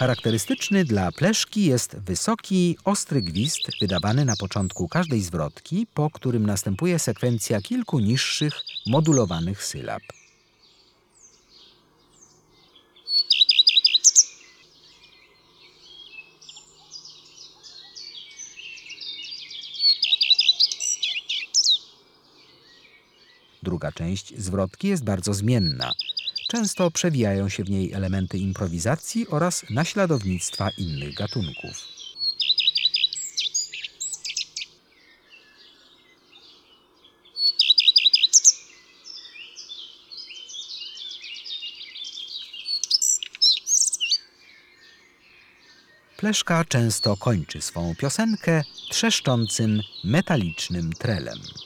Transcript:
Charakterystyczny dla pleszki jest wysoki, ostry gwizd wydawany na początku każdej zwrotki, po którym następuje sekwencja kilku niższych, modulowanych sylab. Druga część zwrotki jest bardzo zmienna. Często przewijają się w niej elementy improwizacji oraz naśladownictwa innych gatunków. Pleszka często kończy swą piosenkę trzeszczącym, metalicznym trelem.